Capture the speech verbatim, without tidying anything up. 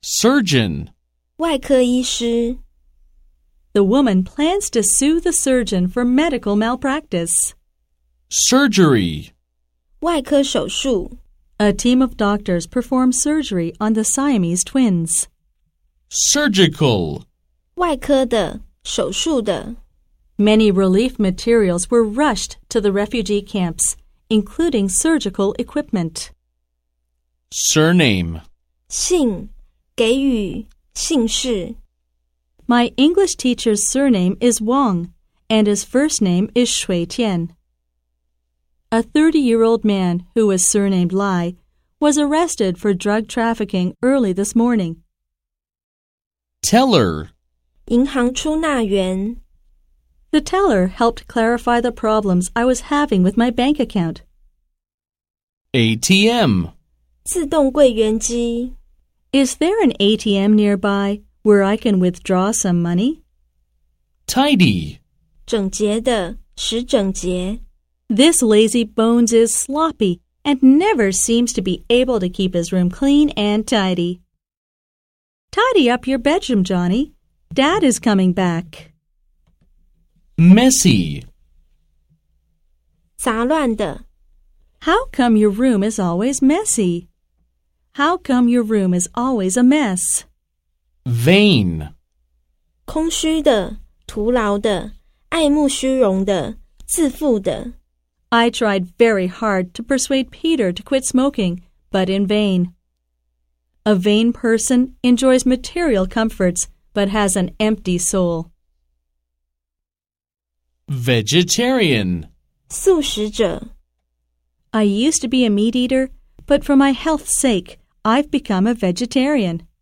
Surgeon. 外科医师。 The woman plans to sue the surgeon for medical malpractice. Surgery. 外科手术。 A team of doctors performed surgery on the Siamese twins. Surgical. 外科的，手术的。 Many relief materials were rushed to the refugee camps, including surgical equipment. Surname. 姓，给予，姓氏。 My English teacher's surname is Wang, and his first name is Shui Tian. A thirty-year-old man who was surnamed Lai was arrested for drug trafficking early this morning. Teller. 银行出纳员。 The teller helped clarify the problems I was having with my bank account. A T M. 自动柜员机。 Is there an A T M nearby where I can withdraw some money? Tidy. 整洁的，使整洁。 This lazy Bones is sloppy and never seems to be able to keep his room clean and tidy. Tidy up your bedroom, Johnny. Dad is coming back. Messy. 杂乱的。 How come your room is always messy? How come your room is always a mess? Vain. 空虚的，徒劳的，爱慕虚荣的，自负的。 I tried very hard to persuade Peter to quit smoking, but in vain. A vain person enjoys material comforts, but has an empty soul. Vegetarian. 素食者。 I used to be a meat eater, but for my health's sake, I've become a vegetarian.